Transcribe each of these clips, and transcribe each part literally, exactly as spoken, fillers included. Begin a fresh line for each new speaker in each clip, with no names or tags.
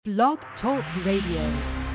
Blog Talk Radio.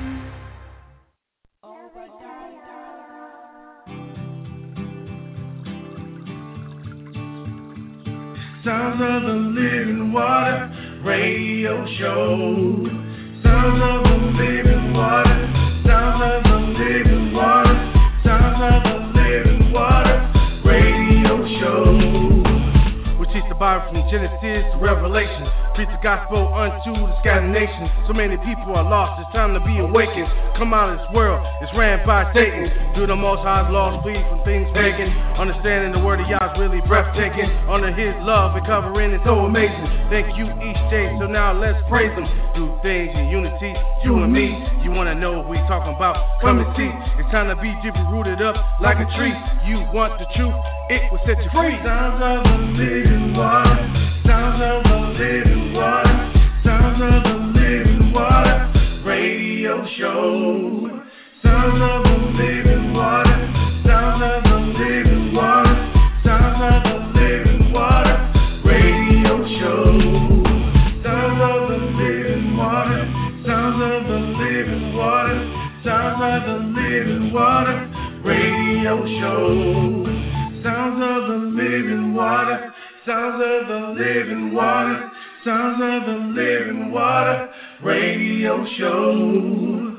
Sounds of the Living Water Radio Show. Sounds of the Living Water. Sounds of the Living Water. Sounds of the Living Water Radio Show. We teach the Bible from Genesis to Revelation. Preach the gospel unto the scattered nations. So many people are lost. It's time to be awakened. Come out of this world. It's ran by Satan. Do the Most High's laws, flee from things pagan. Understanding the word of Yah is really breathtaking. Under His love and covering is so amazing. Thank you each day. So now let's praise Him. Do things in unity, you and me. You wanna know what we talking about? Come and see. It's time to be deeply rooted up like a tree. You want the truth? It will set you free. Sounds of the living water. Sounds of the living water. Sounds of the living water. Radio show. Sounds of the living water. Sounds of the living water. Sounds of the living water. Radio show. Sounds of the living water. Sounds of the living water. Sounds of the living water. Radio show. Sounds of the living water. Sounds of the living water. Sounds of the living water. Radio show.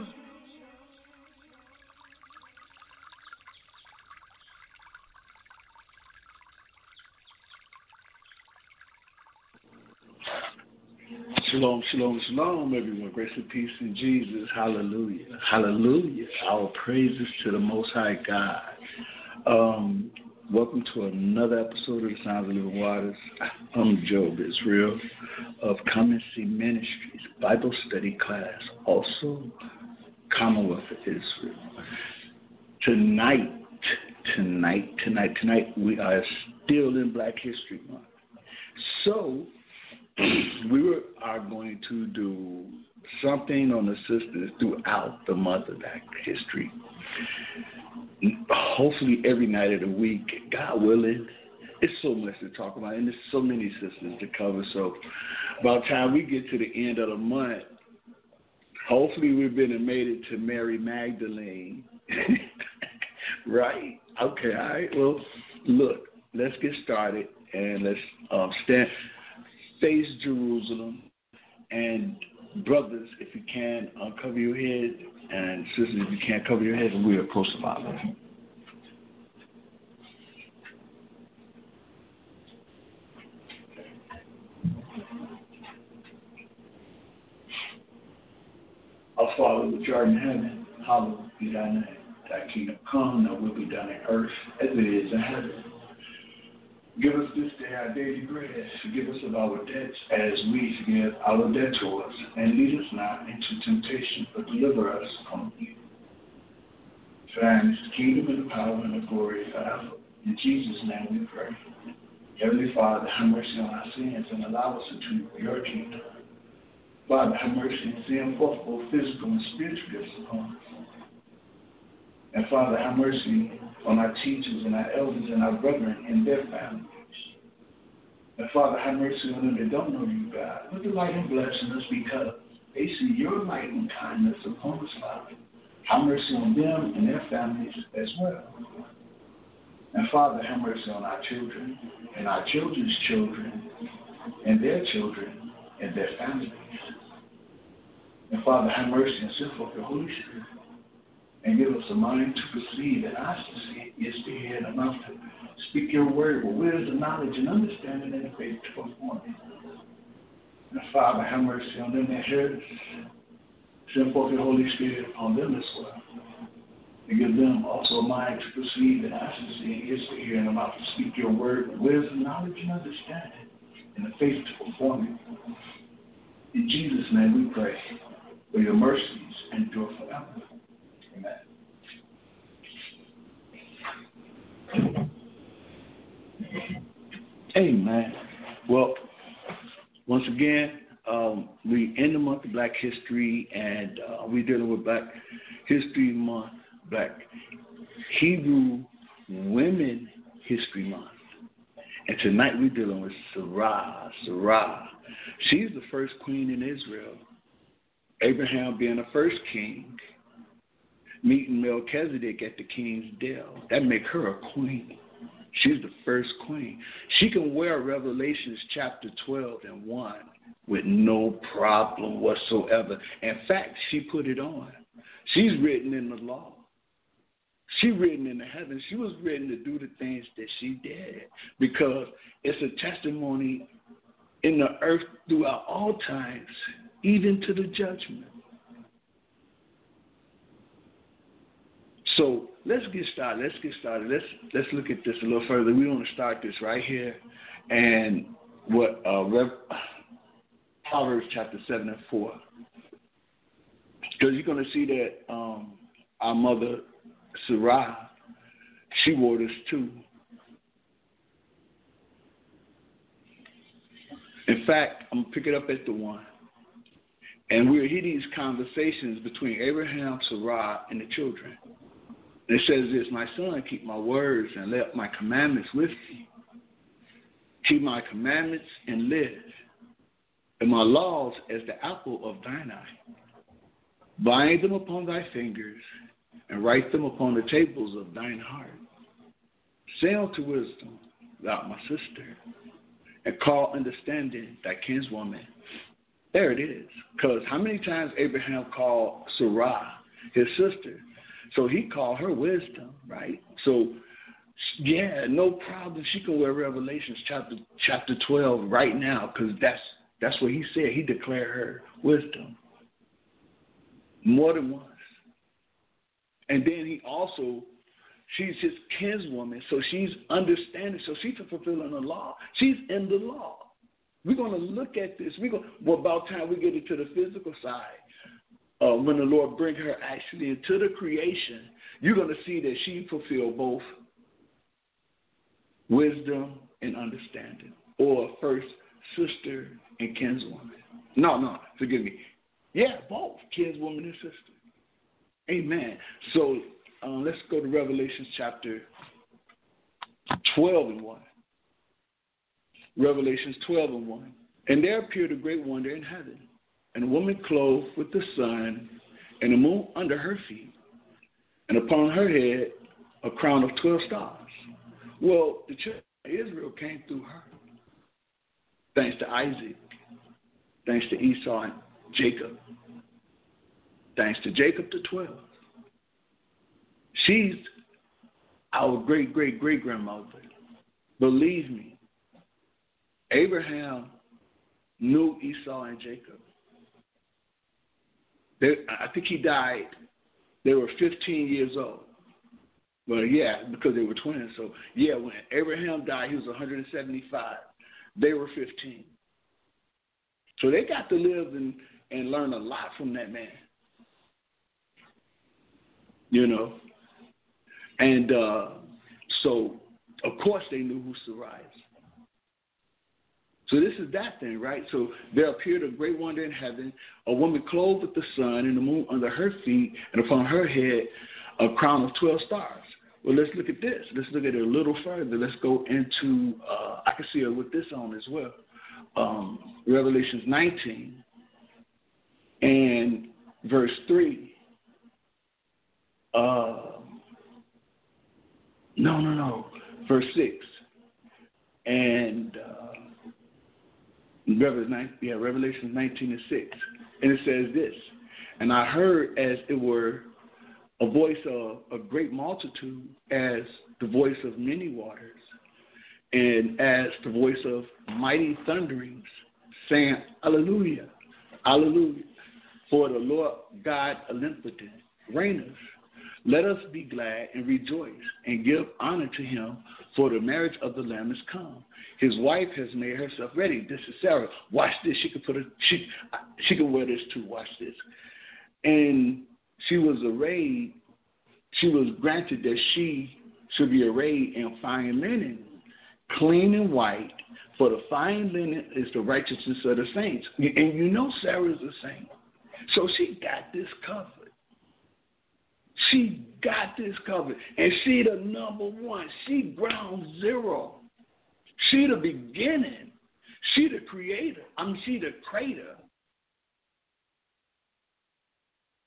Shalom, shalom, shalom, everyone. Grace and peace in Jesus. Hallelujah. Hallelujah. Our praises to the Most High God. Um, welcome to another episode of the Sounds of Living Waters. I'm Job Israel of Come and See Ministries Bible Study Class, also Commonwealth of Israel. Tonight, tonight, tonight, tonight, we are still in Black History Month. So, we were, are going to do something on the sisters throughout the month of Black History. Hopefully every night of the week, God willing. It's so much to talk about, and there's so many sisters to cover. So by the time we get to the end of the month, hopefully we've been and made it to Mary Magdalene. Right? Okay, all right. Well, look, let's get started, and let's um, stand... face Jerusalem, and brothers, if you can, uncover your head, and sisters, if you can't cover your head, we are close to Father. Our Father, which art in heaven, hallowed be thy name. Thy kingdom come, thy will be done on earth as it is in heaven. Give us this day our daily bread. Forgive us of our debts as we forgive our debtors. And lead us not into temptation, but deliver us from evil. For thine is the kingdom and the power and the glory forever. In Jesus' name we pray. Heavenly Father, have mercy on our sins and allow us into your kingdom. Father, have mercy and send forth both physical and spiritual gifts upon us. And Father, have mercy on our teachers and our elders and our brethren and their families. And Father, have mercy on them that don't know you, God. Put the light and blessing us because they see your light and kindness upon us, Father. Have mercy on them and their families as well. And Father, have mercy on our children and our children's children and their children and their families. And Father, have mercy and send forth the Holy Spirit. And give us a mind to perceive and eyes to see, ears to hear, and a mouth to speak your word with wisdom, knowledge, and understanding, and faith to perform it. And Father, have mercy on them that hear us. Send forth your Holy Spirit upon them as well. And give them also a mind to perceive and eyes to see, and ears to hear, and a mouth to speak your word with wisdom, knowledge, and understanding, and the faith to perform it. In Jesus' name we pray, for your mercies endure forever. Amen. Well, once again, um, we in the month of Black History, and uh, we're dealing with Black History Month, Black Hebrew Women History Month. And tonight we're dealing with Sarah. Sarah. She's the first queen in Israel. Abraham being the first king, meeting Melchizedek at the king's dell. That make her a queen. She's the first queen. She can wear Revelations chapter twelve and one with no problem whatsoever. In fact, she put it on. She's written in the law. She's written in the heavens. She was written to do the things that she did because it's a testimony in the earth throughout all times, even to the judgment. So let's get started. Let's get started. Let's let's look at this a little further. We want to start this right here, and what uh, Rev, Proverbs chapter seven and four, because you're going to see that um, our mother Sarah, she wore this too. In fact, I'm gonna pick it up at the one, and we'll hear these conversations between Abraham, Sarah, and the children. It says this, my son, keep my words and let my commandments with thee. Keep my commandments and live, and my laws as the apple of thine eye. Bind them upon thy fingers and write them upon the tables of thine heart. Say unto wisdom, thou my sister, and call understanding thy kinswoman. There it is. Because how many times Abraham called Sarah his sister? So he called her wisdom, right? So, yeah, no problem. She can wear Revelations chapter chapter twelve right now because that's that's what he said. He declared her wisdom more than once. And then he also, she's his kinswoman, so she's understanding. So she's fulfilling the law. She's in the law. We're going to look at this. We're going. Well, about time we get into the physical side. Uh, when the Lord bring her actually into the creation, you're going to see that she fulfilled both wisdom and understanding, or first sister and kinswoman. No, no, forgive me. Yeah, both kinswoman and sister. Amen. So uh, let's go to Revelation chapter twelve and one. Revelations twelve and one. And there appeared a great wonder in heaven, and a woman clothed with the sun, and the moon under her feet, and upon her head a crown of twelve stars. Well, the children of Israel came through her, thanks to Isaac, thanks to Esau and Jacob, thanks to Jacob the twelve. She's our great, great, great grandmother. Believe me, Abraham knew Esau and Jacob. They, I think he died. They were fifteen years old. Well, yeah, because they were twins. So, yeah, when Abraham died, he was one hundred seventy-five. They were fifteen. So they got to live and, and learn a lot from that man. You know? And uh, so, of course, they knew who Sarai is. So this is that thing, right? So there appeared a great wonder in heaven, a woman clothed with the sun and the moon under her feet, and upon her head a crown of twelve stars. Well, let's look at this. Let's look at it a little further. Let's go into, uh, I can see it with this on as well, um, Revelations nineteen and verse three. Uh, no, no, no, verse six. And... Uh, Yeah, Revelation nineteen and six. And it says this, and I heard as it were a voice of a great multitude, as the voice of many waters, and as the voice of mighty thunderings, saying, Alleluia, Alleluia, for the Lord God omnipotent reigneth. Let us be glad and rejoice and give honor to him, for the marriage of the Lamb is come. His wife has made herself ready. This is Sarah. Watch this. She could put a she she could wear this too. Watch this. And she was arrayed. She was granted that she should be arrayed in fine linen, clean and white. For the fine linen is the righteousness of the saints. And you know Sarah is a saint, so she got this covered. She got this covered, and she the number one. She ground zero. She the beginning. She the creator. I mean, she the creator.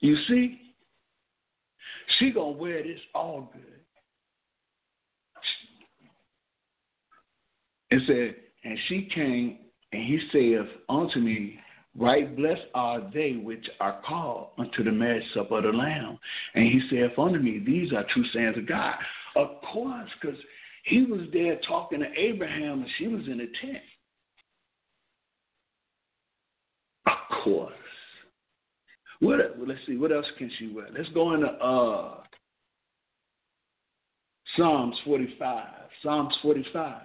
You see, she gonna wear this all good. It said, and she came, and he saith unto me, right blessed are they which are called unto the marriage supper of the Lamb. And he saith unto me, these are true sayings of God. Of course, because he was there talking to Abraham, and she was in a tent. Of course. What? Well, let's see. What else can she wear? Let's go into uh, Psalms forty-five. Psalms forty-five.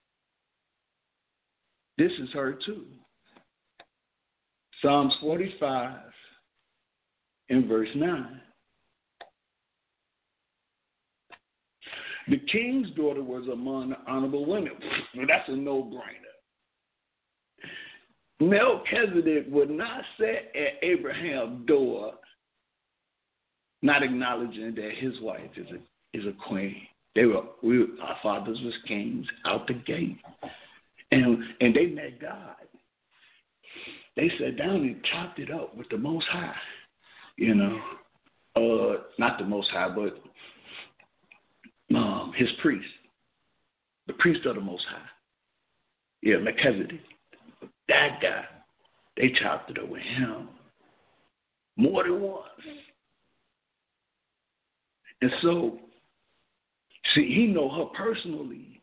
This is her too. Psalms forty-five in verse nine. The king's daughter was among the honorable women. That's a no-brainer. Melchizedek would not sit at Abraham's door, not acknowledging that his wife is a is a queen. They were we, our fathers was kings out the gate, and and they met God. They sat down and chopped it up with the Most High, you know, uh, not the Most High, but um, his priest, the priest of the Most High. Yeah, Melchizedek. That guy, they chopped it up with him more than once. And so, see, he know her personally.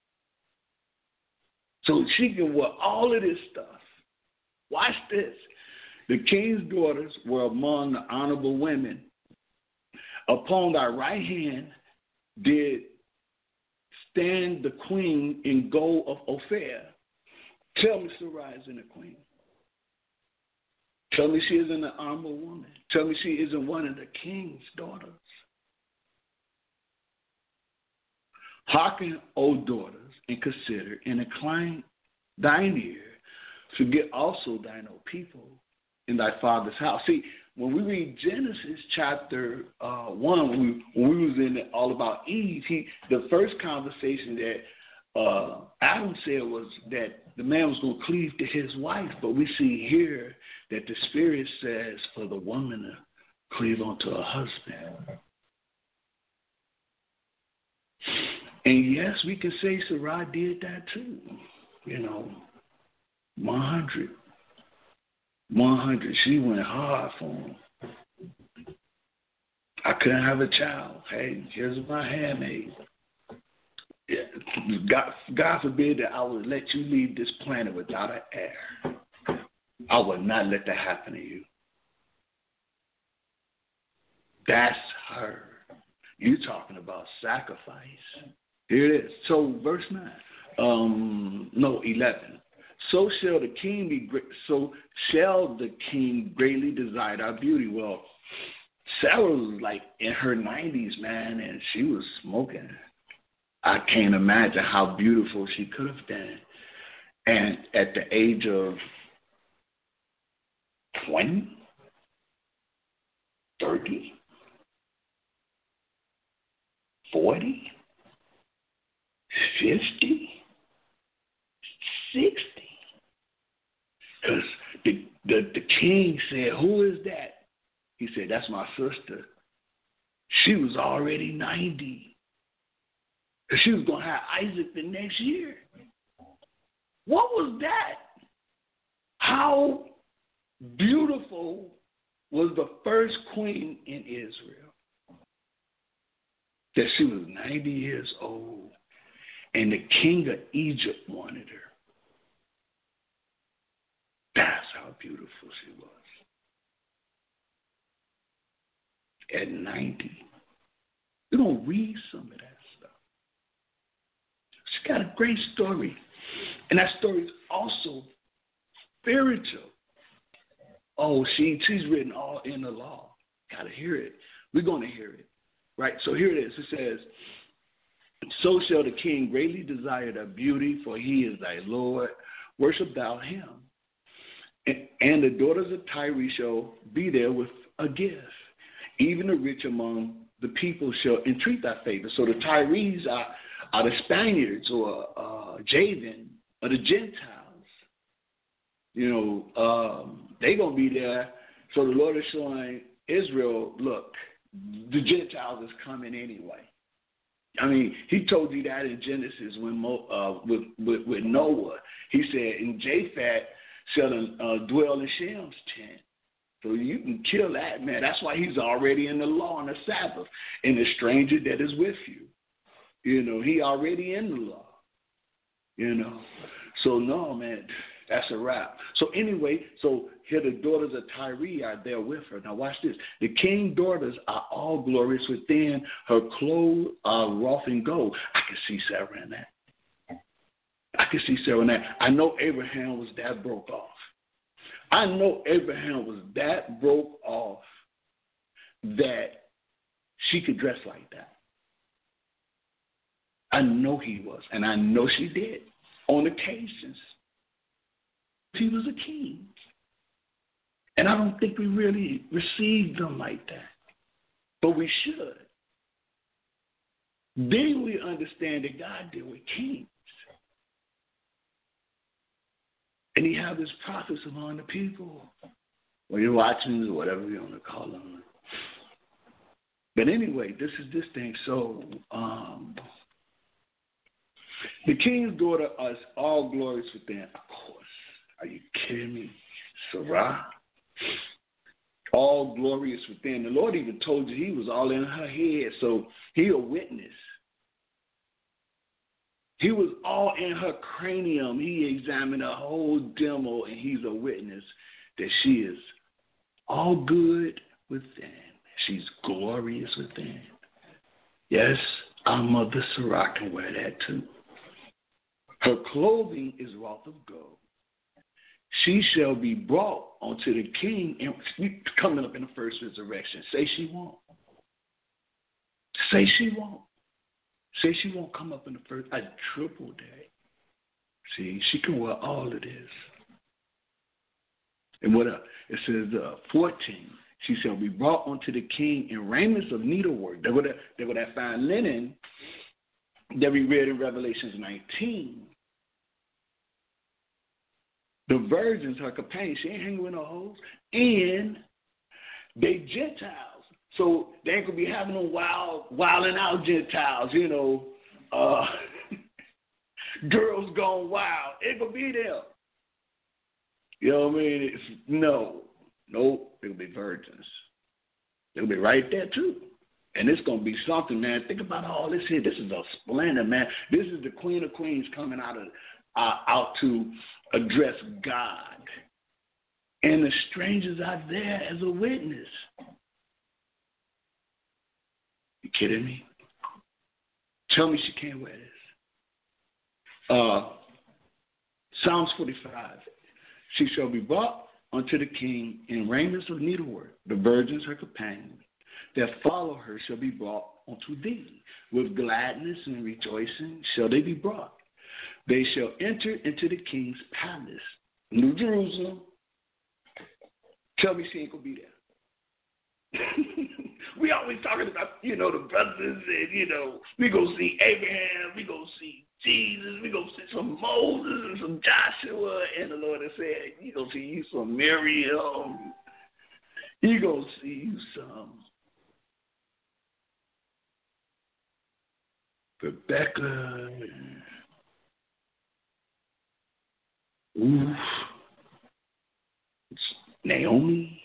So she can wear all of this stuff. Watch this. The king's daughters were among the honorable women. Upon thy right hand did stand the queen in gold of Ophir. Tell me Sarai isn't a queen. Tell me she isn't an honorable woman. Tell me she isn't one of the king's daughters. Hearken, O daughters, and consider, and incline thine ear. Forget also thine own people in thy father's house. See, when we read Genesis chapter uh, one, when we, when we was in it all about Eve, he, the first conversation that Uh, Adam said was that the man was going to cleave to his wife, but we see here that the Spirit says for the woman to cleave unto her husband. And yes, we can say Sarai did that too. You know, one hundred. one hundred. She went hard for him. I couldn't have a child. Hey, here's my handmaid. God, God forbid that I would let you leave this planet without an heir. I would not let that happen to you. That's her. You talking about sacrifice. Here it is. So verse nine. Um, no, eleven. So shall the king be great. So shall the king greatly desire our beauty. Well, Sarah was like in her nineties, man, and she was smoking. I can't imagine how beautiful she could have been. And at the age of twenty, thirty, forty, fifty, sixty. Because the, the, the king said, who is that? He said, that's my sister. She was already ninety. She was going to have Isaac the next year. What was that? How beautiful was the first queen in Israel? That she was ninety years old, and the king of Egypt wanted her. That's how beautiful she was. At ninety. We're going to read some of that. She got a great story. And that story is also spiritual. Oh, she she's written all in the law. Got to hear it. We're going to hear it. Right? So here it is. It says, so shall the king greatly desire thy beauty, for he is thy Lord. Worship thou him. And, and the daughters of Tyre shall be there with a gift. Even the rich among the people shall entreat thy favor. So the Tyres are Are the Spaniards or uh, Javan or the Gentiles, you know, um, they going to be there. So the Lord is showing Israel, look, the Gentiles is coming anyway. I mean, he told you that in Genesis when Mo, uh, with, with with Noah. He said, "In Japheth shall uh, dwell in Shem's tent." So you can kill that, man. That's why he's already in the law on the Sabbath. And the stranger that is with you, you know, he already in the law, you know. So no, man, that's a wrap. So anyway, so here the daughters of Tyre are there with her. Now watch this. The king's daughters are all glorious within. Her clothes are wrought in gold. I can see Sarah in that. I can see Sarah in that. I know Abraham was that broke off. I know Abraham was that broke off that she could dress like that. I know he was, and I know she did on occasions. He was a king. And I don't think we really received them like that. But we should. Then we understand that God deal with kings. And he have his prophets among the people. Or your watchings, or whatever you want to call them. But anyway, this is this thing. So, um, the king's daughter is all glorious within. Of course. Are you kidding me? Sarah? All glorious within. The Lord even told you he was all in her head. So he a witness. He was all in her cranium. He examined her whole demo, and he's a witness that she is all good within. She's glorious within. Yes, our mother Sarah can wear that too. Her clothing is wrought of gold. She shall be brought unto the king, and coming up in the first resurrection. Say she won't. Say she won't. Say she won't come up in the first, a triple day. See, she can wear all of this. And what else? It says uh, fourteen. She shall be brought unto the king in raiments of needlework. They were that, they were that fine linen that we read in Revelations nineteen. The virgins, her companions, she ain't hanging with no hoes. And they Gentiles. So they ain't going to be having them wild, wilding out Gentiles, you know, uh, girls gone wild. It going to be them. You know what I mean? It's, no. Nope. It'll be virgins. They'll be right there, too. And it's going to be something, man. Think about all this here. This is a splendor, man. This is the Queen of Queens coming out of uh, out to address God. And the strangers are there as a witness. You kidding me? Tell me she can't wear this. Uh, Psalms forty-five. She shall be brought unto the king in raiments of needlework. The virgins, her companions, that follow her shall be brought unto thee. With gladness and rejoicing shall they be brought. They shall enter into the king's palace. New Jerusalem. Tell me she ain't going to be there. We always talking about, you know, the brothers and, you know, we go see Abraham, we go see Jesus, we go see some Moses and some Joshua, and the Lord has said, you go see you some Miriam, you go see you some Rebecca, oof, Naomi.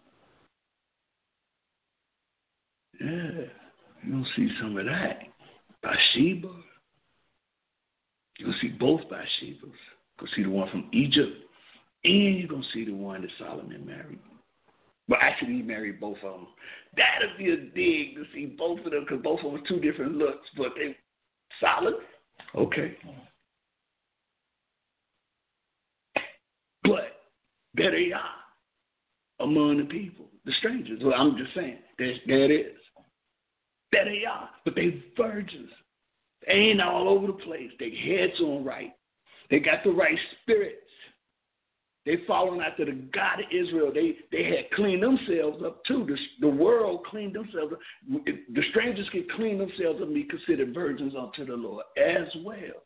Yeah, you're going to see some of that. Bathsheba. You're going to see both Bathshebas. You're going to see the one from Egypt, and you're going to see the one that Solomon married. Well, actually, he married both of them. That'll be a dig to see both of them, because both of them two different looks, but they solid. Okay. But there they are among the people, the strangers. Well, I'm just saying, there, there it is. There they are, but they virgins. They ain't all over the place. Their heads on right. They got the right spirits. They following after the God of Israel. They they had cleaned themselves up too. The, the world cleaned themselves up. The strangers can clean themselves up and be considered virgins unto the Lord as well.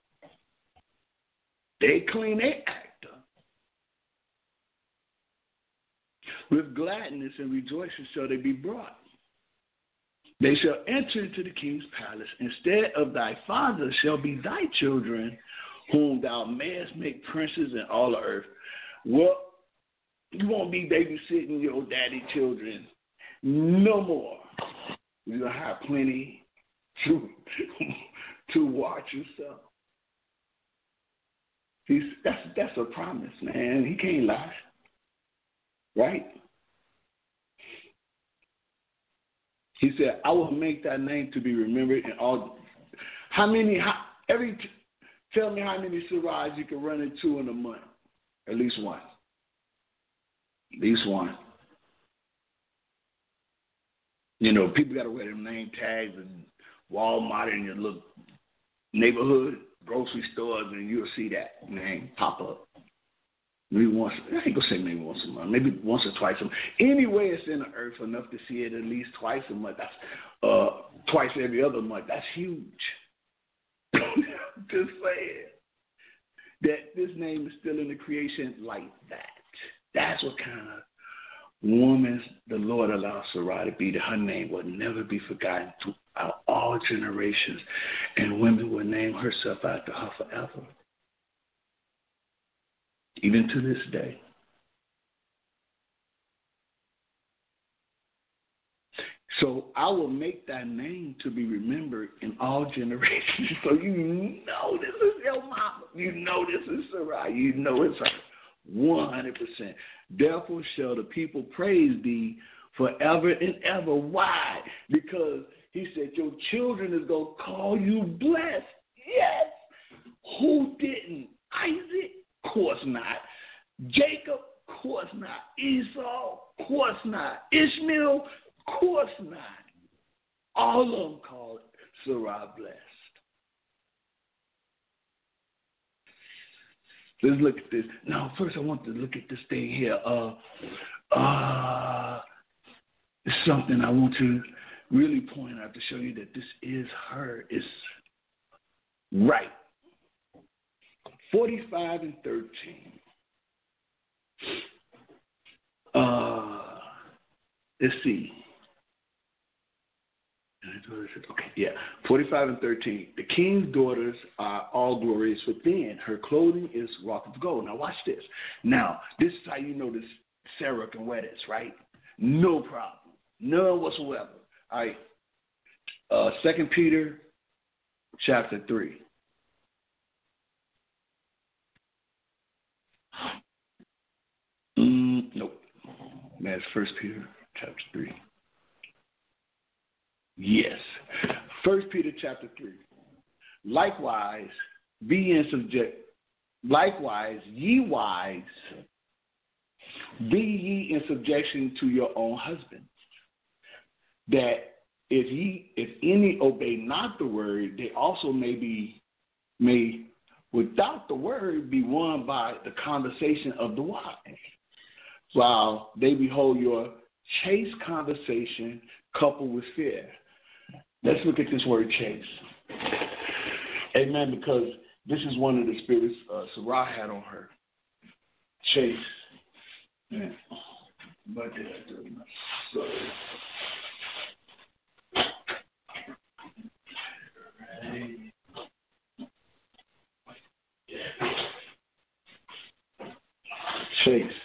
They clean their act up. With gladness and rejoicing shall they be brought. They shall enter into the king's palace. Instead of thy father shall be thy children, whom thou mayest make princes in all the earth. Well, you won't be babysitting your daddy children no more. You're going to have plenty to, to watch yourself. He's, that's, that's a promise, man. He can't lie. Right? He said, I will make thy name to be remembered in all. How many, how, every, tell me how many surahs you can run into in a month. At least one. At least one. You know, people got to wear them name tags and Walmart in your little neighborhood, grocery stores, and you'll see that name pop up. Maybe once, I ain't gonna say maybe once a month, maybe once or twice a month. Anyway, it's in the earth enough to see it at least twice a month. That's uh, twice every other month. That's huge. Just saying that this name is still in the creation like that. That's what kind of woman the Lord allows Sarah to be. That her name will never be forgotten throughout all generations, and women will name herself after her forever. Even to this day. So I will make thy name to be remembered in all generations. So you know this is your mama. You know this is Sarah. You know it's her. one hundred percent. Therefore shall the people praise thee forever and ever. Why? Because he said your children is going to call you blessed. Yes. Who didn't? Isaac? Of course not. Jacob? Of course not. Esau? Of course not. Ishmael? Of course not. All of them called Sarah blessed. Let's look at this. Now, first I want to look at this thing here. Uh, uh, it's something I want to really point out to show you that this is her. It's right. forty-five and thirteen. Uh, let's see. Okay, yeah. forty-five and thirteen. The king's daughters are all glorious within. Her clothing is wrought of gold. Now, watch this. Now, this is how you know this Sarah can wear this, right? No problem. None whatsoever. All right. Uh, Second Peter chapter three. Mm, nope. That's First Peter chapter three. Yes. First Peter chapter three. Likewise, be in subject. Likewise, ye wives, be ye in subjection to your own husbands, that if ye, if any obey not the word, they also may be, may without the word be won by the conversation of the wise, while they behold your chaste conversation coupled with fear. Let's look at this word chaste. Amen, because this is one of the spirits uh, Sarah had on her. Chaste. Yeah. But so, chaste.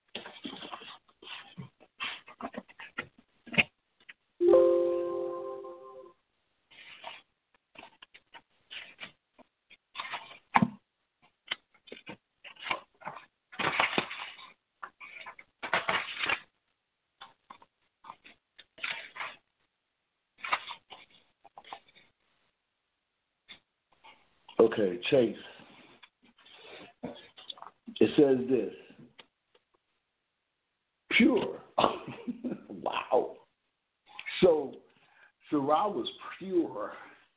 Okay, chaste. It says this. Pure. Wow. So, Sarah was pure.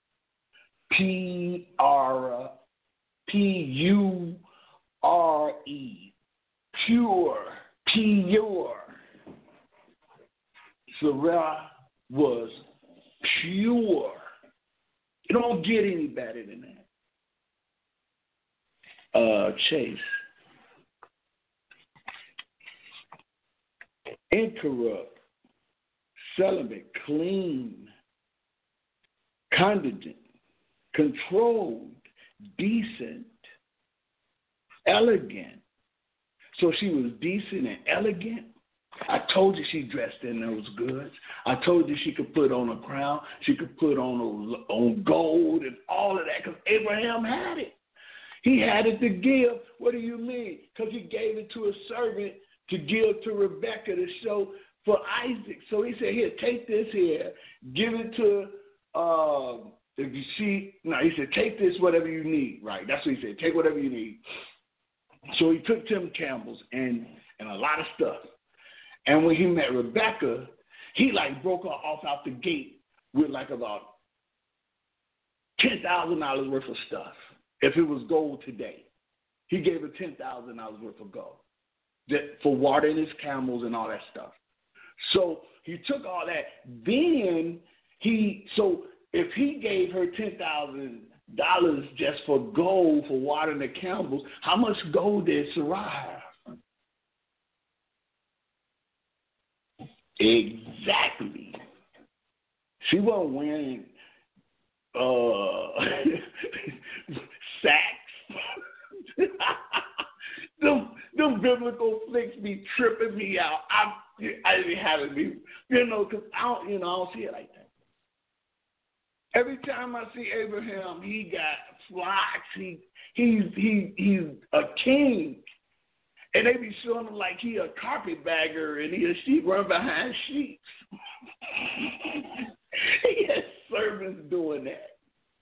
P R P U R E. Pure. Pure. Sarah was pure. You don't get any better than that. Uh, chaste. incorrupt, celibate, clean, condescending, controlled, decent, elegant. So she was decent and elegant. I told you she dressed in those goods. I told you she could put on a crown. She could put on a, on gold and all of that because Abraham had it. He had it to give. What do you mean? Because he gave it to a servant to give to Rebekah to show for Isaac. So he said, here, take this here. Give it to, uh, if you see, no, he said, take this, whatever you need. Right, that's what he said. Take whatever you need. So he took Tim Campbell's and, and a lot of stuff. And when he met Rebekah, he like broke her off out the gate with like about ten thousand dollars worth of stuff. If it was gold today, he gave her ten thousand dollars worth of gold for watering his camels and all that stuff. So he took all that. Then he, so if he gave her ten thousand dollars just for gold for watering the camels, how much gold did Sarai have? Exactly. She wasn't wearing uh, sacks. them, them biblical flicks be tripping me out. I, I be having me, you know, because I don't, you know, I don't see it like that. Every time I see Abraham, he got flocks. He, he's, he, he's a king. And they be showing him like he a carpetbagger and he a sheep run behind sheep. He has servants doing that.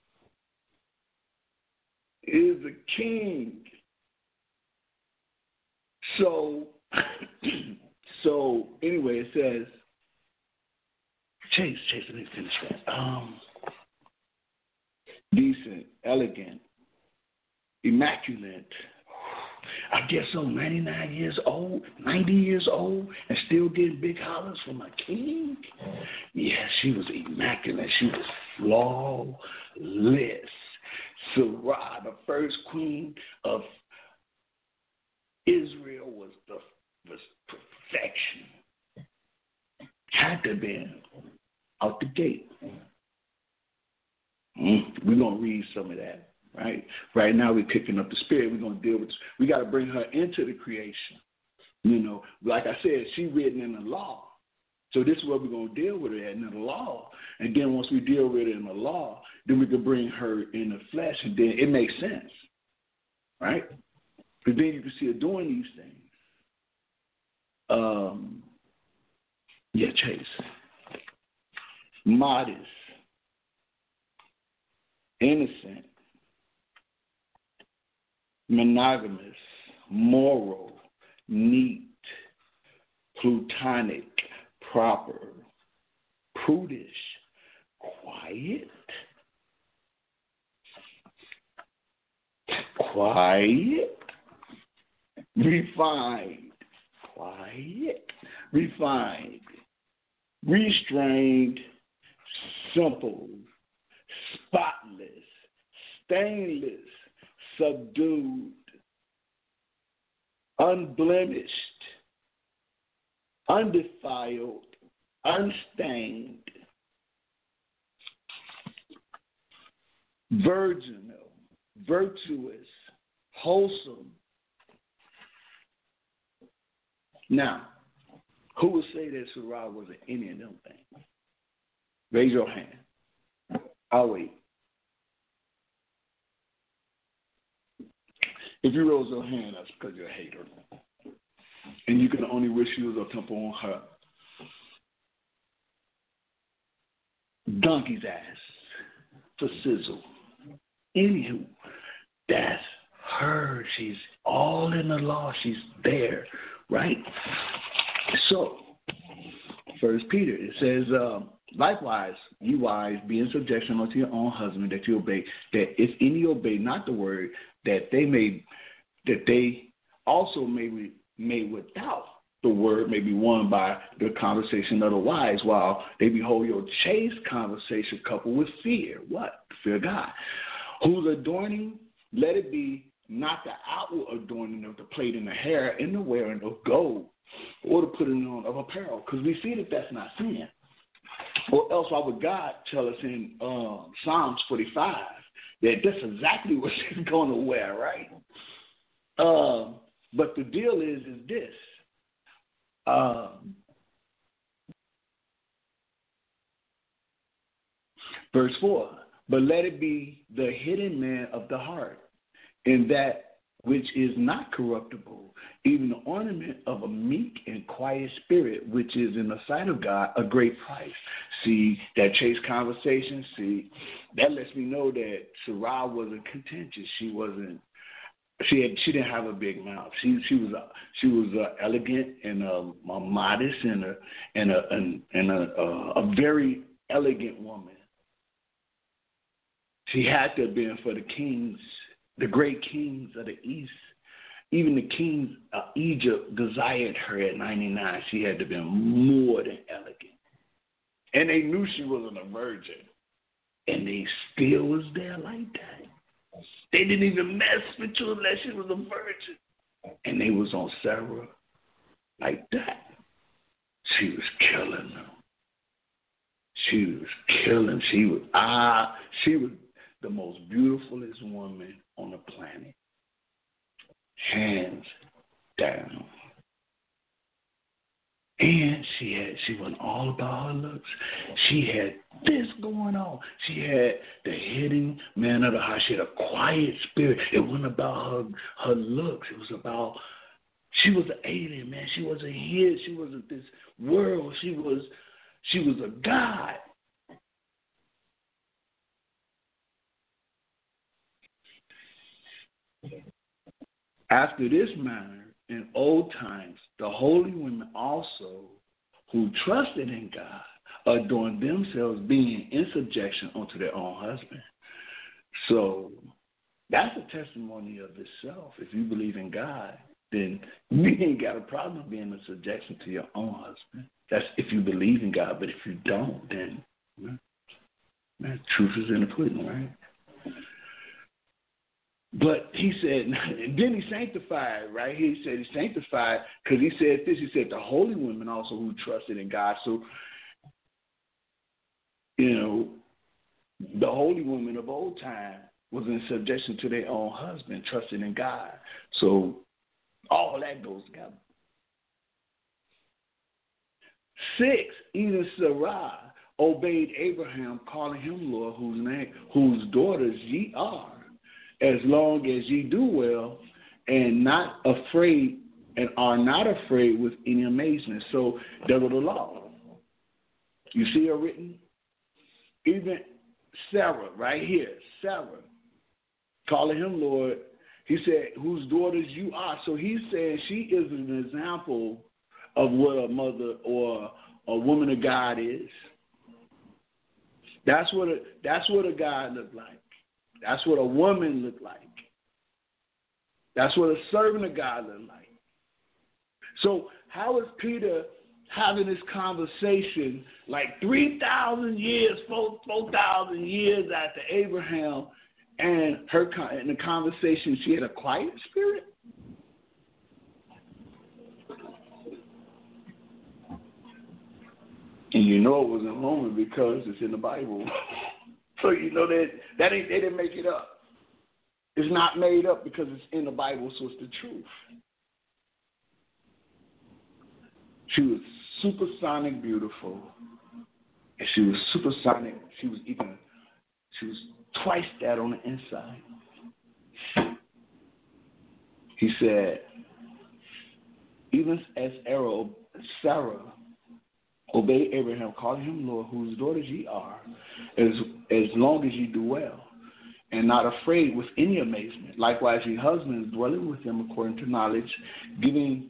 He is a king. So, so anyway, it says, Chase, Chase, let me finish that. Um, decent, elegant, immaculate. I guess so, ninety-nine years old, ninety years old, and still getting big hollers from a king? Yeah, she was immaculate. She was flawless. Sarah, the first queen of Israel, was the was perfection. Had to be out the gate. Mm, we're going to read some of that. Right, right now we're picking up the spirit. We're going to deal with this. We got to bring her into the creation. You know, like I said, she's written in the law. So this is where we're going to deal with it in the law. And then once we deal with it in the law, then we can bring her in the flesh, and then it makes sense. Right? Because then you can see her doing these things. Um, yeah, Chase. Modest. Innocent. Monogamous, moral, neat, plutonic, proper, prudish, quiet, quiet, refined, quiet, refined, restrained, simple, spotless, stainless, subdued, unblemished, undefiled, unstained, virginal, virtuous, wholesome. Now, who would say that Sarah wasn't any of them things? Raise your hand. I'll wait. If you raise your hand, that's because you're a hater. And you can only wish you was a temple on her. Donkey's ass for sizzle. Anywho, that's her. She's all in the law. She's there, right? So, First Peter, it says, um, likewise, you wives, be in subjection unto your own husband, that you obey, that if any obey not the word, that they may, that they also may be made without the word, may be won by the conversation of the wise, while they behold your chaste conversation coupled with fear. What? Fear of God. Whose adorning, let it be not the outward adorning of the plate in the hair and the wearing of gold or the putting on of apparel, because we see that that's not sin. Or else why would God tell us in uh, Psalms forty-five that that's exactly what she's going to wear, right? Uh, but the deal is, is this. Uh, verse four, but let it be the hidden man of the heart, in that which is not corruptible, even the ornament of a meek and quiet spirit, which is in the sight of God a great price. See, that chase conversation, see, that lets me know that Sarah wasn't contentious. She wasn't, she had, she didn't have a big mouth. She she was a, she was a elegant and a, a modest and a and a and, and a, a, a very elegant woman. She had to have been for the kings, the great kings of the East. Even the kings of Egypt desired her at ninety-nine. She had to have been more than elegant. And they knew she wasn't a virgin. And they still was there like that. They didn't even mess with you unless she was a virgin. And they was on Sarah like that. She was killing them. She was killing. She was, ah, she was the most beautifulest woman on the planet. Hands down. And she had she wasn't all about her looks. She had this going on. She had the hidden man of the heart. She had a quiet spirit. It wasn't about her her looks. It was about, she was an alien, man. She wasn't here. She wasn't this world. She was she was a god. After this manner, in old times, the holy women also, who trusted in God, adorned themselves, being in subjection unto their own husband. So that's a testimony of itself. If you believe in God, then you ain't got a problem being in subjection to your own husband. That's if you believe in God. But if you don't, then man, man, truth is in the pudding, right? But he said, then he sanctified, right? He said he sanctified because he said this. He said the holy women also who trusted in God. So, you know, the holy women of old time was in subjection to their own husband, trusting in God. So all that goes together. Six, even Sarah obeyed Abraham, calling him Lord, whose name, whose daughters ye are, as long as ye do well, and not afraid, and are not afraid with any amazement. So there was the law. You see her written? Even Sarah, right here, Sarah, calling him Lord, he said, whose daughters you are. So he's saying she is an example of what a mother or a woman of God is. That's what a, that's what a God looked like. That's what a woman looked like. That's what a servant of God looked like. So how is Peter having this conversation like three thousand years, four thousand years after Abraham, and her in the conversation she had a quiet spirit? And you know it was a moment because it's in the Bible. So you know that that ain't, they didn't make it up. It's not made up because it's in the Bible, so it's the truth. She was supersonic beautiful, and she was supersonic. She was even she was twice that on the inside. He said, even as Sarah obey Abraham, calling him Lord, whose daughters ye are, as as long as ye do well, and not afraid with any amazement. Likewise, ye husbands, dwelling with them according to knowledge, giving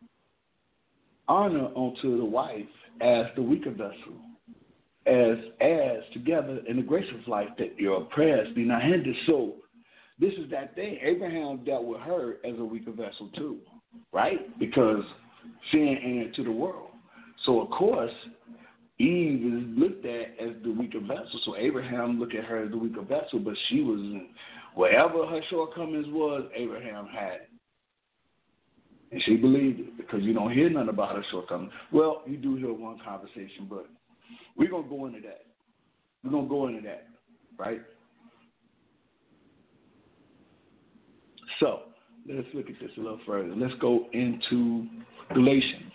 honor unto the wife as the weaker vessel, as heirs together in the grace of life, that your prayers be not hindered. So this is that thing. Abraham dealt with her as a weaker vessel too, right? Because sin entered to the world. So, of course, Eve is looked at as the weaker vessel. So Abraham looked at her as the weaker vessel, but she was, wherever her shortcomings was, Abraham had it. And she believed it because you don't hear nothing about her shortcomings. Well, you do hear one conversation, but we're going to go into that. We're going to go into that, right? So let's look at this a little further. Let's go into Galatians.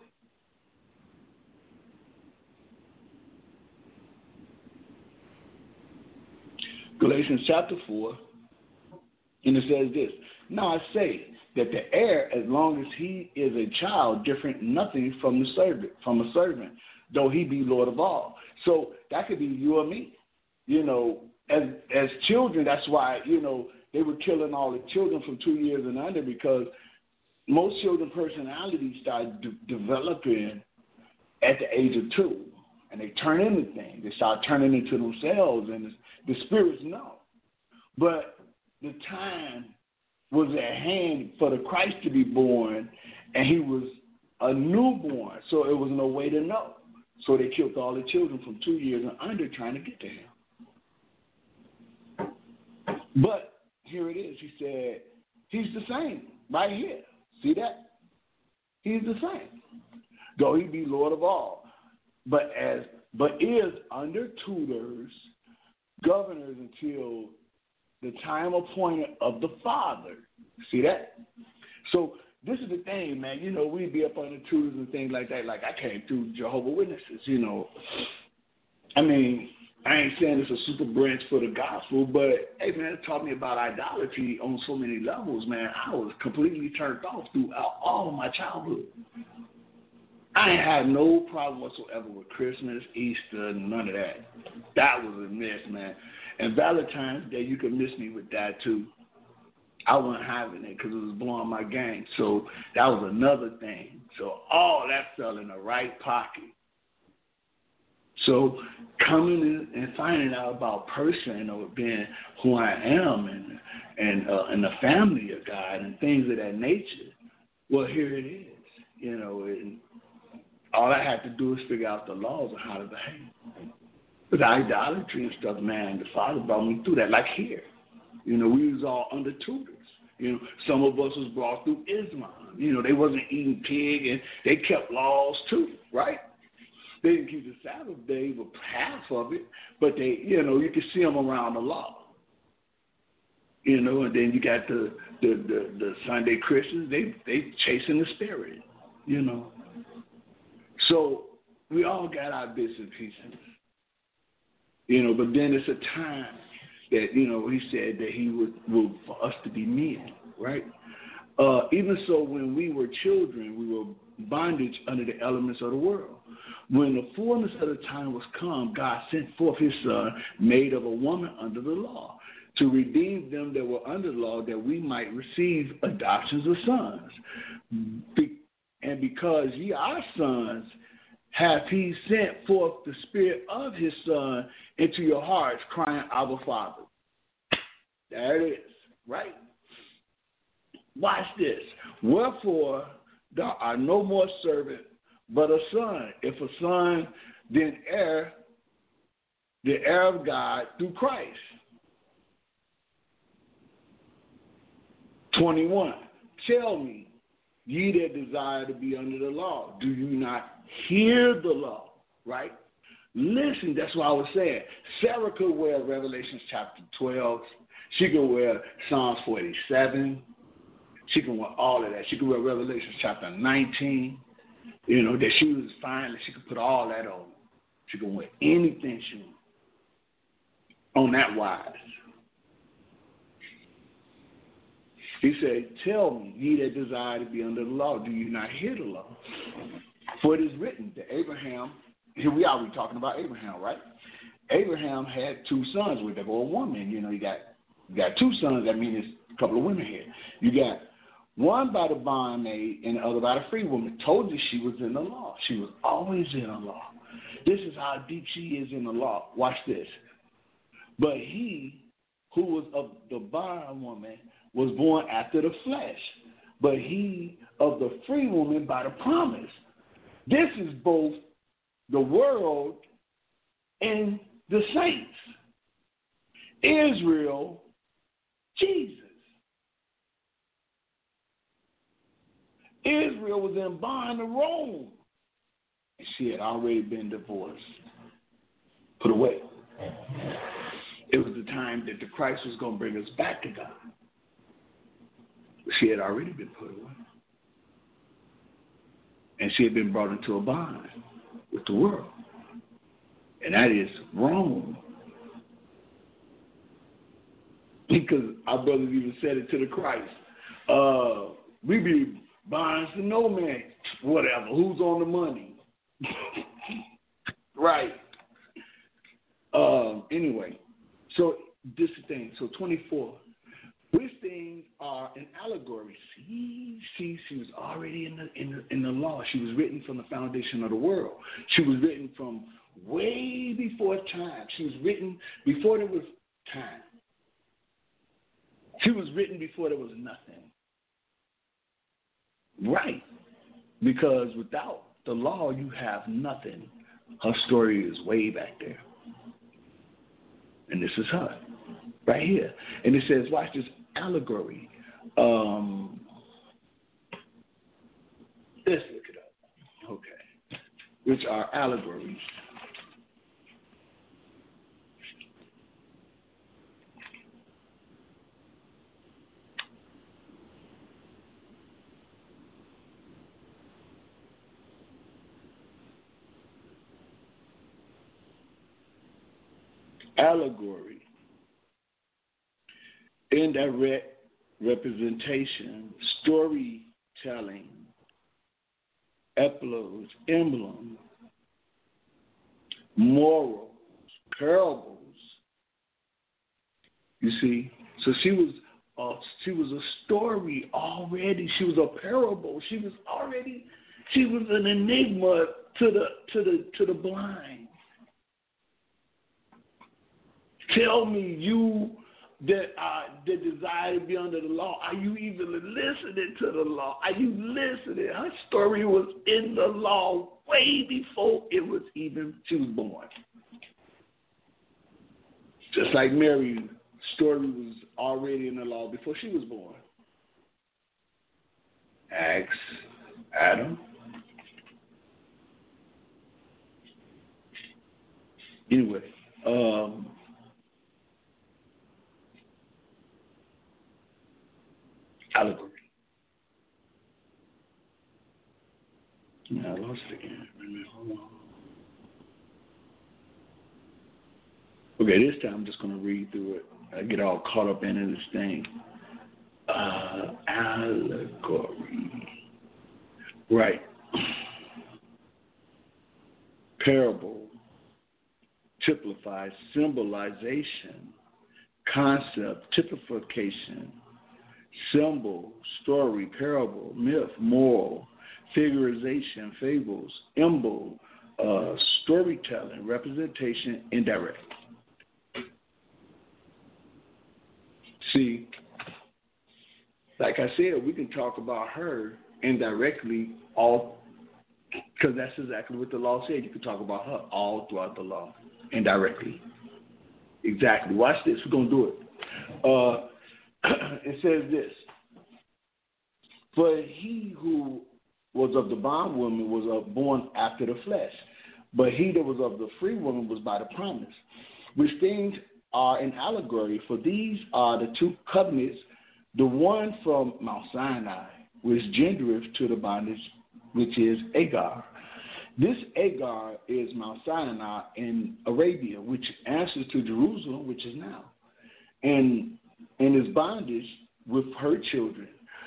Galatians chapter four, and it says this. Now I say that the heir, as long as he is a child, different nothing from the servant, from a servant, though he be Lord of all. So that could be you or me. You know, as as children, that's why, you know, they were killing all the children from two years and under, because most children personalities start de- developing at the age of two, and they turn into things. They start turning into themselves, and the spirits know. But the time was at hand for the Christ to be born, and he was a newborn, so it was no way to know. So they killed all the children from two years and under trying to get to him. But here it is. He said, he's the same right here. See that? He's the same. Though he be Lord of all, but as but is under tutors, governors until the time appointed of the Father. See that? So this is the thing, man. You know, we'd be up under tutors and things like that. Like I came through Jehovah's Witnesses, you know. I mean, I ain't saying it's a super branch for the gospel, but, hey, man, it taught me about idolatry on so many levels, man. I was completely turned off throughout all of my childhood. I ain't had no problem whatsoever with Christmas, Easter, none of that. That was a mess, man. And Valentine's Day, you could miss me with that, too. I wasn't having it because it was blowing my game. So that was another thing. So all that fell in the right pocket. So coming in and finding out about person or being who I am and and uh, and the family of God and things of that nature, well, here it is. You know, and all I had to do is figure out the laws of how to behave. But idolatry and stuff, man, the Father brought me through that. Like here, you know, we was all under tutors. You know, some of us was brought through Islam. You know, they wasn't eating pig and they kept laws too, right? They didn't keep the Sabbath day, but half of it. But they, you know, you could see them around the law. You know, and then you got the the, the, the Sunday Christians. They they chasing the spirit. You know, so we all got our bits and pieces. You know, but then it's a time that, you know, he said that he would, would for us to be men, right? Uh, even so, when we were children, we were bondage under the elements of the world. When the fullness of the time was come, God sent forth his Son, made of a woman under the law, to redeem them that were under the law, that we might receive adoptions of sons. Be- and because ye are sons, hath he sent forth the Spirit of his Son into your hearts, crying, Abba, Father. There it is, right? Watch this. Wherefore, there are no more servant, but a son. If a son, then heir, the heir of God through Christ. twenty-one. Tell me, ye that desire to be under the law, do you not hear the law? Right? Listen, that's what I was saying. Sarah could wear Revelation chapter twelve. She could wear Psalms forty-seven. She can wear all of that. She could wear Revelation chapter nineteen. You know, that she was fine. She could put all that on. She could wear anything she wants. On that wise. He said, tell me, ye that desire to be under the law, do you not hear the law? For it is written that Abraham, here we are, we're talking about Abraham, right? Abraham had two sons with a woman. You know, you got, you got two sons, that means there's a couple of women here. You got one by the bondmaid and the other by the free woman. Told you she was in the law. She was always in the law. This is how deep she is in the law. Watch this. But he who was of the bondwoman was born after the flesh, but he of the free woman by the promise. This is both the world and the saints. Israel, Jesus. Israel was in bond to Rome. And she had already been divorced, put away. It was the time that the Christ was going to bring us back to God. She had already been put away. And she had been brought into a bond with the world. And that is Rome. Because our brothers even said it to the Christ. Uh, we be bonds to no man. Whatever. Who's on the money? Right. Um, anyway, so this is the thing. So twenty-four. Which things are an allegory? See, see, she was already in the, in the in the law. She was written from the foundation of the world. She was written from way before time. She was written before there was time. She was written before there was nothing. Right. Because without the law, you have nothing. Her story is way back there. And this is her, right here. And it says, watch this allegory. Um, let's look it up. Okay. Which are allegories. Allegory, indirect representation, storytelling, epilogues, emblem, morals, parables. You see, so she was uh, she was a story already. She was a parable. She was already she was an enigma to the to the to the blind. Tell me, you that uh, that desire to be under the law, are you even listening to the law? Are you listening? Her story was in the law way before it was even she was born. Just like Mary's story was already in the law before she was born. Ask Adam. Anyway, um, allegory. Yeah, I lost it again. Wait a minute, hold on. Okay, this time I'm just going to read through it. I get all caught up into this thing. Uh, allegory. Right. Parable. Typifies, symbolization, concept, typification, symbol, story, parable, myth, moral, figurization, fables, emblem, uh, storytelling, representation, indirect. See, like I said, we can talk about her indirectly all, because that's exactly what the law said. You can talk about her all throughout the law, indirectly. Exactly. Watch this. We're going to do it. Uh, it says this. For he who was of the bondwoman was uh, born after the flesh, but he that was of the free woman was by the promise, which things are an allegory, for these are the two covenants, the one from Mount Sinai, which gendereth to the bondage, which is Agar. This Agar is Mount Sinai in Arabia, which answers to Jerusalem, which is now, and in his bondage with her children.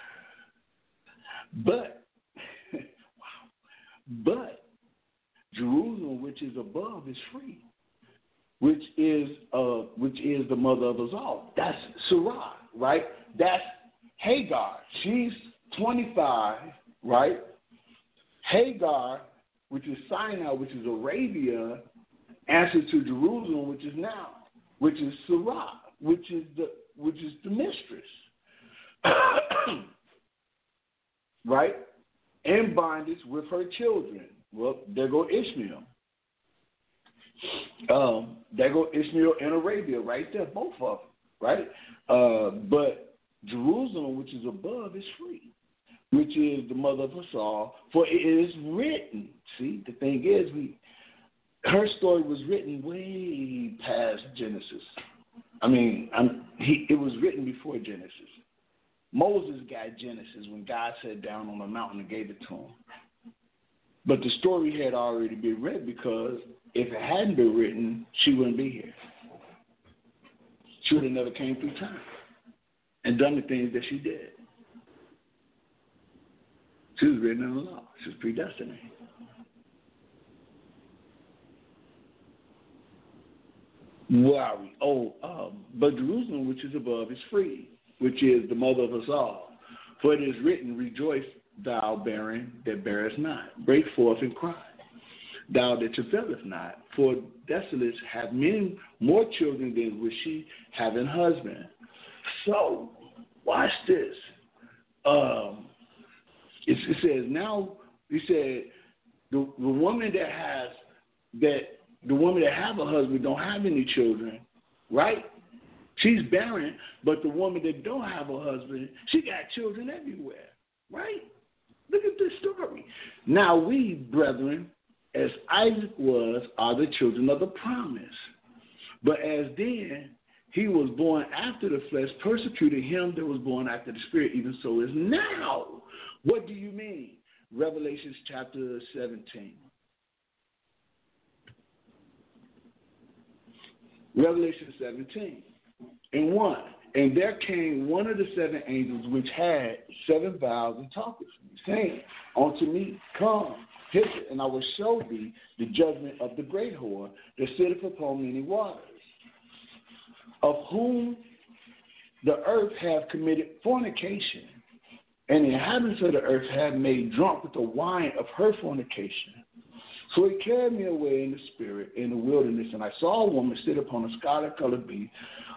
But, wow, but Jerusalem, which is above, is free, which is uh, which is the mother of us all. That's Sarah, right? That's Hagar. She's twenty-five, right? Hagar, which is Sinai, which is Arabia, answers to Jerusalem, which is now, which is Sarah, which is the which is the mistress. Right? In bondage with her children. Well, there go Ishmael. Um, there go Ishmael and Arabia right there, both of them, right? Uh, but Jerusalem, which is above, is free. which is the mother of us all, for it is written. See, the thing is, we her story was written way past Genesis. I mean, I'm, he, it was written before Genesis. Moses got Genesis when God sat down on the mountain and gave it to him. But the story had already been written, because if it hadn't been written, she wouldn't be here. She would have never came through time and done the things that she did. She was written in the law. She was predestinated. Where are we? Oh, um, but Jerusalem, which is above, is free, which is the mother of us all. For it is written, rejoice, thou barren that bearest not. Break forth and cry, thou that travaileth not. For desolate have many more children than would she have an husband. So, watch this. Um, it, it says, now, he said, the, the woman that has, that the woman that have a husband don't have any children, right? She's barren, but the woman that don't have a husband, she got children everywhere, right? Look at this story. Now we, brethren, as Isaac was, are the children of the promise. But as then he was born after the flesh, persecuted him that was born after the spirit, even so is now. What do you mean? Revelation chapter seventeen. Revelation seventeen. And one. And there came one of the seven angels which had seven vials and talked with me, saying, unto me, come hither, and I will show thee the judgment of the great whore that sitteth upon many waters, of whom the earth hath committed fornication, and the inhabitants of the earth have made drunk with the wine of her fornication. So he carried me away in the spirit in the wilderness, and I saw a woman sit upon a scarlet-colored beast,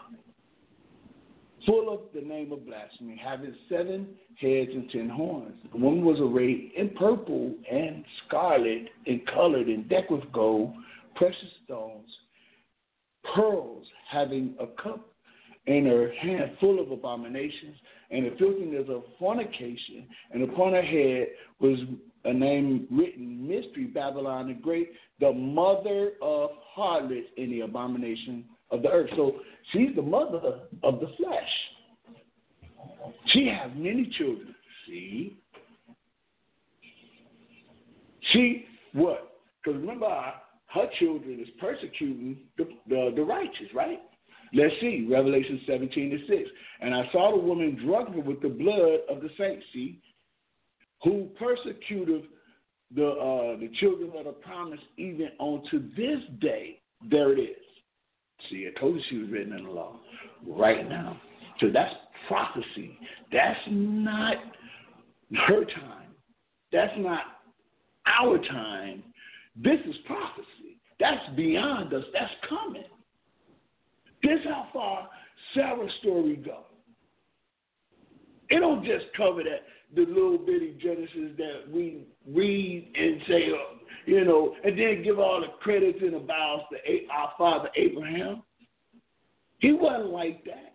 full of the name of blasphemy, having seven heads and ten horns. The woman was arrayed in purple and scarlet and colored and decked with gold, precious stones, pearls, having a cup in her hand full of abominations and the filthiness of fornication, and upon her head was a name written, Mystery, Babylon the Great, the mother of harlots and the abomination of the earth. So she's the mother of the flesh. She has many children. See? She, what? Because remember, her children is persecuting the, the, the righteous, right? Let's see, Revelation seventeen and six. And I saw the woman drunken with the blood of the saints, see, who persecuted the uh, the children of the promise even unto this day. There it is. See, I told you she was written in the law right now. So that's prophecy. That's not her time. That's not our time. This is prophecy. That's beyond us. That's coming. This is how far Sarah's story goes. It don't just cover that the little bitty Genesis that we read and say, uh, you know, and then give all the credits and the vows to our father Abraham. He wasn't like that.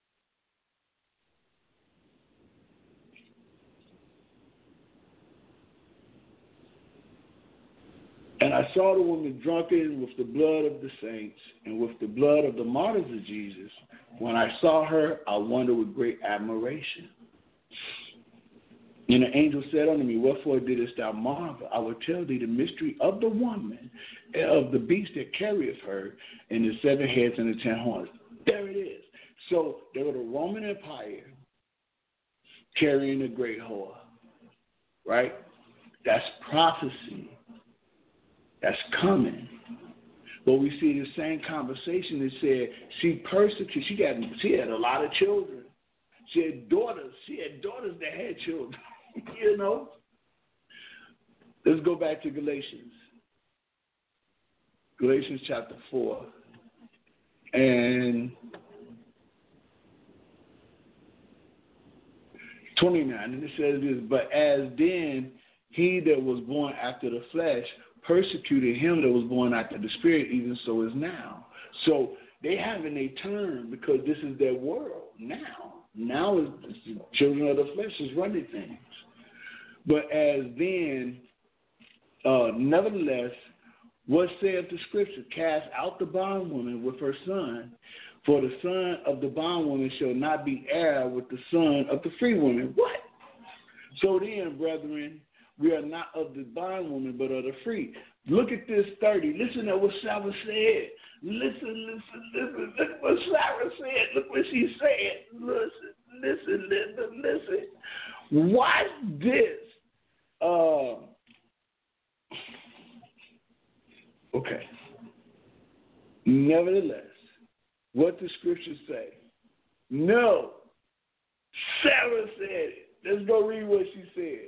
And I saw the woman drunken with the blood of the saints and with the blood of the martyrs of Jesus. When I saw her, I wondered with great admiration. And the angel said unto me, wherefore didst thou marvel? I will tell thee the mystery of the woman and of the beast that carrieth her, and the seven heads and the ten horns. There it is. So there was the Roman Empire carrying the great whore, right? That's prophecy. That's coming. But we see the same conversation that said she persecuted, she got she had a lot of children. She had daughters. She had daughters that had children. You know? Let's go back to Galatians. Galatians chapter four. And twenty-nine. And it says this, but as then he that was born after the flesh persecuted him that was born after the spirit, even so is now. So they having a turn because this is their world now. Now is the children of the flesh is running things. But as then, uh, nevertheless, what saith the scripture? Cast out the bondwoman with her son, for the son of the bondwoman shall not be heir with the son of the free woman. What? So then, brethren, we are not of the bondwoman, but of the free. Look at this thirty. Listen to what Sarah said. Listen, listen, listen. Look what Sarah said. Look what she said. Listen, listen, listen, listen. Watch this. Uh, okay. Nevertheless, what the scriptures say? No. Sarah said it. Let's go read what she said.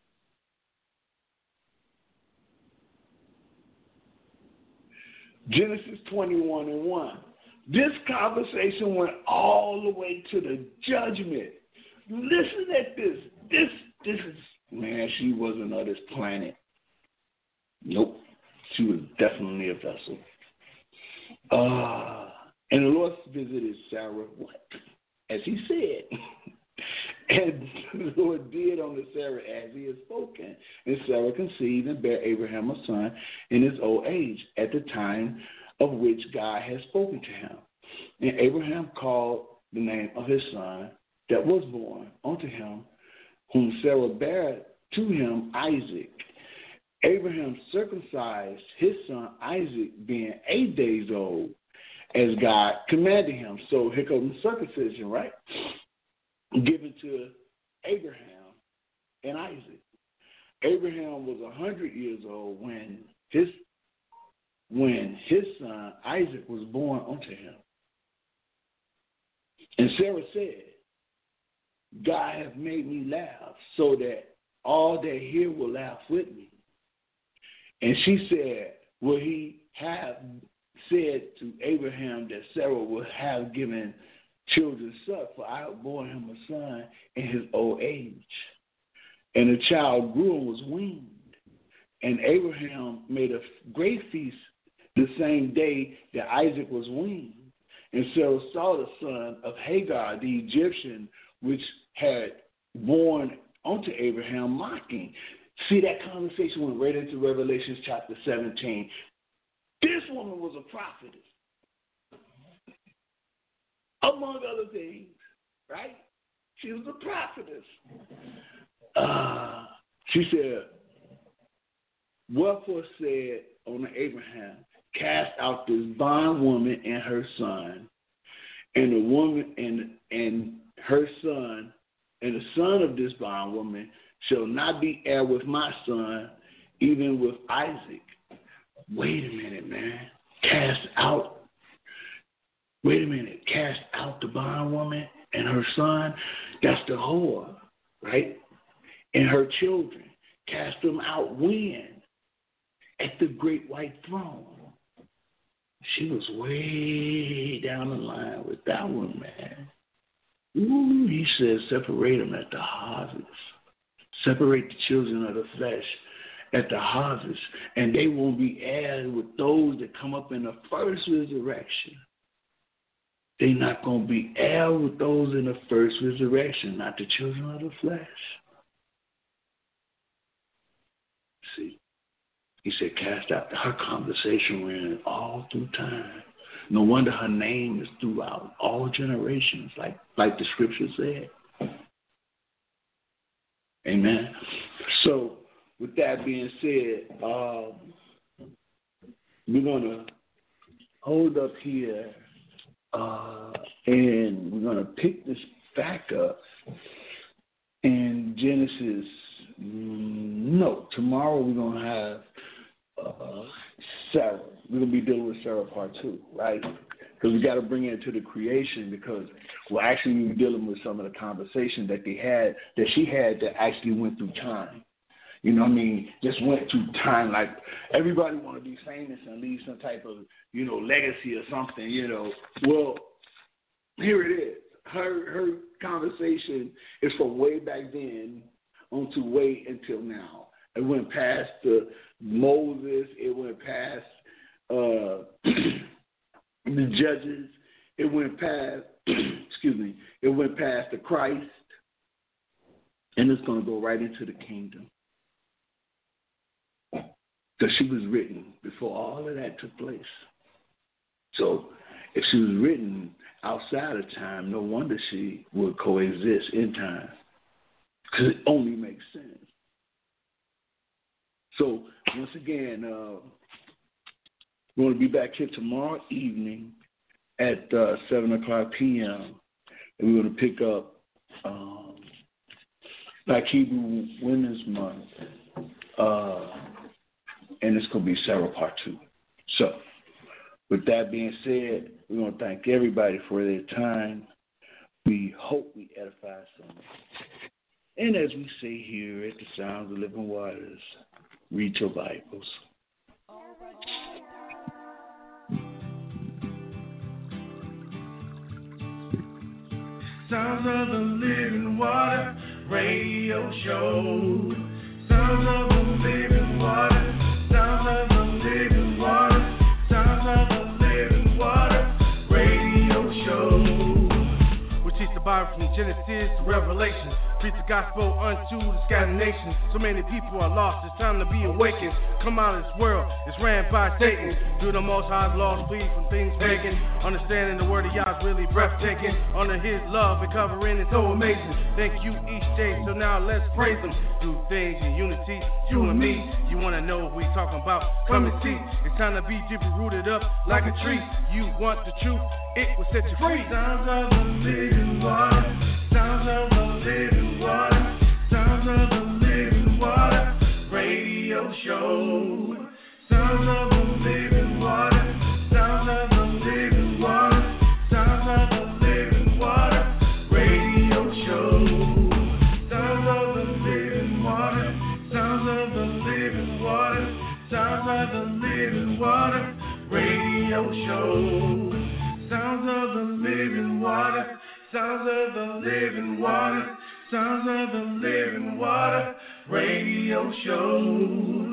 Genesis twenty-one and one. This conversation went all the way to the judgment. Listen at this. This, this is, man, she wasn't of this planet. Nope. She was definitely a vessel. Uh, and the Lord visited Sarah, what? As he said. And the Lord did unto Sarah as he had spoken. And Sarah conceived and bare Abraham a son in his old age, at the time of which God had spoken to him. And Abraham called the name of his son that was born unto him, whom Sarah bare to him, Isaac. Abraham circumcised his son Isaac, being eight days old, as God commanded him. So here comes the circumcision, right? Given to Abraham and Isaac. Abraham was a hundred years old when his when his son Isaac was born unto him. And Sarah said, God hath made me laugh, so that all that hear will laugh with me. And she said, will he have said to Abraham that Sarah would have given children suck, for I have borne him a son in his old age. And the child grew and was weaned. And Abraham made a great feast the same day that Isaac was weaned. And Sarah saw the son of Hagar, the Egyptian, which had born unto Abraham, mocking. See, that conversation went right into Revelation chapter seventeen. This woman was a prophetess, among other things, right? She was a prophetess. Uh, she said, wherefore said unto Abraham, cast out this bondwoman and her son, and the woman and and her son, and the son of this bondwoman shall not be heir with my son, even with Isaac. Wait a minute, man. Cast out. Wait a minute. Cast out the bondwoman and her son. That's the whore, right? And her children. Cast them out when? At the great white throne. She was way down the line with that one, man. Ooh, he says separate them at the harvest. Separate the children of the flesh at the harvest, and they won't be heirs with those that come up in the first resurrection. They're not going to be heirs with those in the first resurrection, not the children of the flesh. See, he said, cast out. Her conversation ran all through time. No wonder her name is throughout all generations, like, like the scripture said. Amen. So, with that being said, um, we're going to hold up here uh, and we're going to pick this back up in Genesis. No, tomorrow we're going to have uh, Sarah. We're going to be dealing with Sarah part two, right? Because we got to bring it into the creation, because we're actually dealing with some of the conversation that they had, that she had, that actually went through time. You know what I mean? Just went through time. Like, everybody want to be famous and leave some type of, you know, legacy or something, you know. Well, here it is. Her her conversation is from way back then on to way until now. It went past the Moses. It went past uh, the judges. It went past, excuse me, it went past the Christ. And it's going to go right into the kingdom. Because she was written before all of that took place. So if she was written outside of time, no wonder she would coexist in time. Because it only makes sense. So once again, uh, we're going to be back here tomorrow evening at uh, seven o'clock p.m. And we're going to pick up um, Black Hebrew Women's Month. Uh, and it's going to be Sarah Part two. So with that being said, we want to thank everybody for their time. We hope we edify someone. And as we say here at the Sounds of Living Waters, read your Bibles.
Sounds of the Living Water Radio Show. Sounds of the Living Water. Sounds of the Living Water. Sounds of the Living Water Radio Show. We teach the Bible from Genesis to Revelation. Preach the gospel unto the scattered nations. So many people are lost. It's time to be awakened. Come out of this world. It's ran by Satan. Do the Most High's laws, flee from things pagan. Understanding the word of Yah is really breathtaking. Under His love and covering is so amazing. Thank you each day. So now let's praise Him. Do things in unity, you and me. You wanna know who we talking about? Come and see. It's time to be deeply rooted up like a tree. You want the truth? It will set you free. Sounds of the living water. Sounds of the living water. Sounds of the living water radio show. Sounds of the living water. Sounds of the living water. Sounds of the living water radio show. Sounds of the living water. Sounds of the living water. Sounds of the living water radio show. Sounds of the living water. Sounds of the living water. Sounds of the living water radio show.